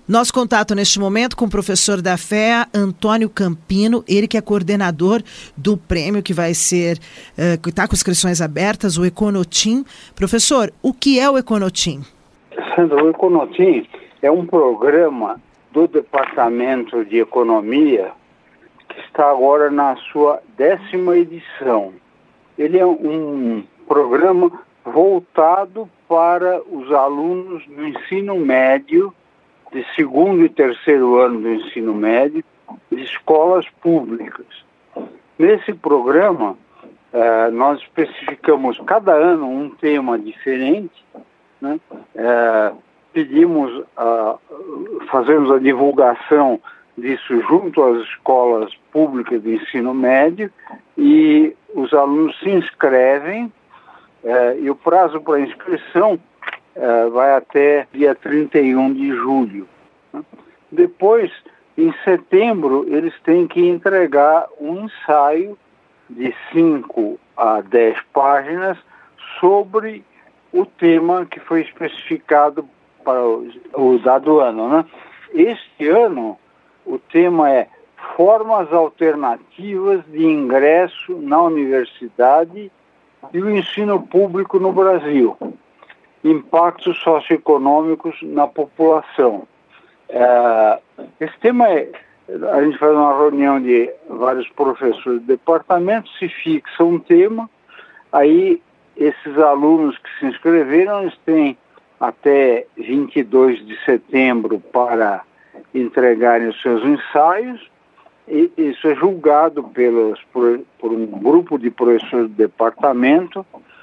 Nosso contato neste momento com o professor da FEA, Antônio Campino, ele que é coordenador do prêmio que vai ser, que está com inscrições abertas, o Econotim. Professor, o que é o Econotim? Sandra, o Econotim é um programa do Departamento de Economia que está agora na sua 10ª edição. Ele é um programa voltado para os alunos do ensino médio, de 2º e 3º ano do ensino médio, de escolas públicas. Nesse programa, nós especificamos cada ano um tema diferente, né? Fazemos a divulgação disso junto às escolas públicas de ensino médio e os alunos se inscrevem e o prazo para inscrição vai até dia 31 de julho. Depois, em setembro, eles têm que entregar um ensaio de 5 a 10 páginas sobre o tema que foi especificado para o dado ano, né? Este ano, o tema é Formas Alternativas de Ingresso na Universidade e o Ensino Público no Brasil. Impactos socioeconômicos na população. Esse tema a gente faz uma reunião de vários professores do departamento, se fixa um tema, aí esses alunos que se inscreveram, eles têm até 22 de setembro para entregarem os seus ensaios, e isso é julgado por um grupo de professores do departamento,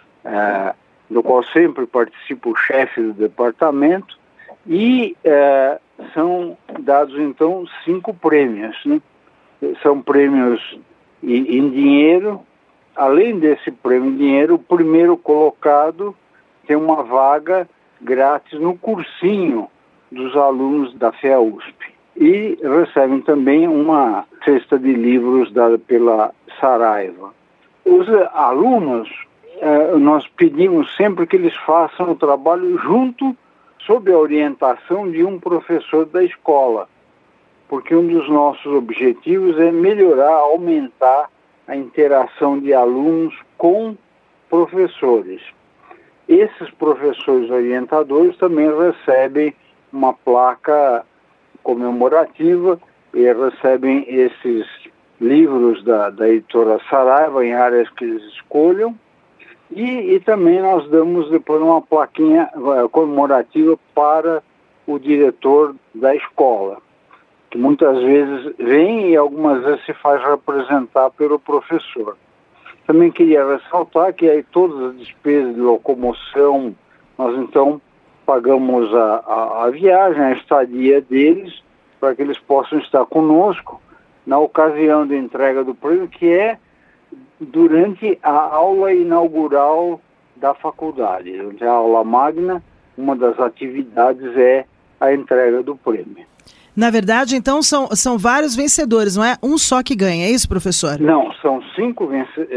do qual sempre participa o chefe do departamento, e são dados, então, 5 prêmios, né? São prêmios em dinheiro. Além desse prêmio em dinheiro, o primeiro colocado tem uma vaga grátis no cursinho dos alunos da FEA USP. E recebem também uma cesta de livros dada pela Saraiva. Os alunos, nós pedimos sempre que eles façam o trabalho junto, sob a orientação de um professor da escola, porque um dos nossos objetivos é melhorar, aumentar a interação de alunos com professores. Esses professores orientadores também recebem uma placa comemorativa e recebem esses livros da editora Saraiva em áreas que eles escolham. E também nós damos depois uma plaquinha comemorativa para o diretor da escola, que muitas vezes vem e algumas vezes se faz representar pelo professor. Também queria ressaltar que aí todas as despesas de locomoção, nós então pagamos a viagem, a estadia deles, para que eles possam estar conosco na ocasião da entrega do prêmio, que é durante a aula inaugural da faculdade. Durante a aula magna, uma das atividades é a entrega do prêmio. Na verdade, então, são vários vencedores, não é um só que ganha, é isso, professor? Não, são 5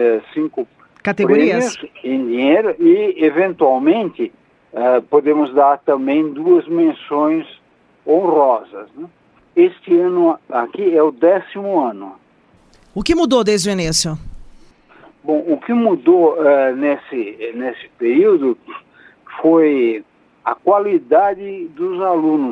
categorias prêmios em dinheiro e, eventualmente, podemos dar também 2 menções honrosas, né? Este ano aqui é o 10º ano. O que mudou desde o início? Bom, o que mudou nesse período foi a qualidade dos alunos.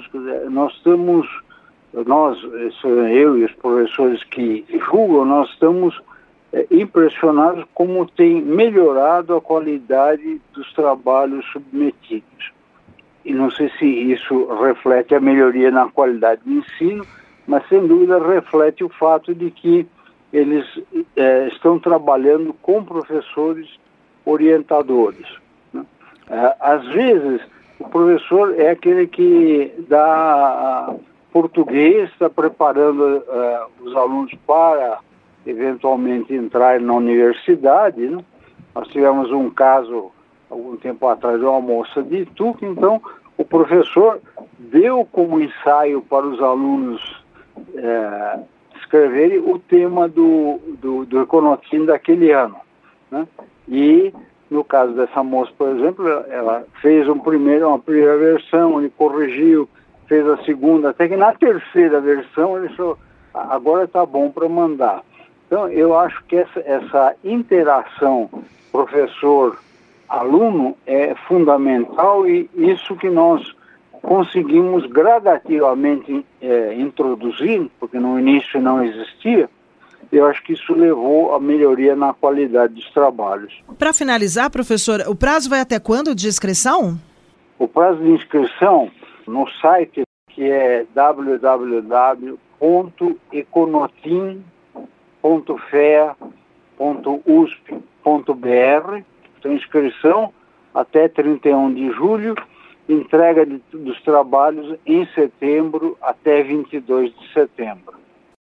Eu e os professores que julgam, nós estamos impressionados como tem melhorado a qualidade dos trabalhos submetidos. E não sei se isso reflete a melhoria na qualidade do ensino, mas sem dúvida reflete o fato de que eles estão trabalhando com professores orientadores, né? Às vezes, o professor é aquele que dá português, está preparando os alunos para, eventualmente, entrar na universidade, né? Nós tivemos um caso, algum tempo atrás, de uma moça de Itu, que então o professor deu como ensaio para os alunos escreverem o tema do Econotim daquele ano, né? E no caso dessa moça, por exemplo, ela fez uma primeira versão, ele corrigiu, fez a segunda, até que na terceira versão ele falou, agora está bom para mandar. Então, eu acho que essa interação professor-aluno é fundamental, e isso que nós conseguimos gradativamente introduzir, porque no início não existia. Eu acho que isso levou a melhoria na qualidade dos trabalhos. Para finalizar, professor, o prazo vai até quando de inscrição? O prazo de inscrição no site, que é www.econotim.fea.usp.br. Então, inscrição até 31 de julho, entrega dos trabalhos em setembro até 22 de setembro.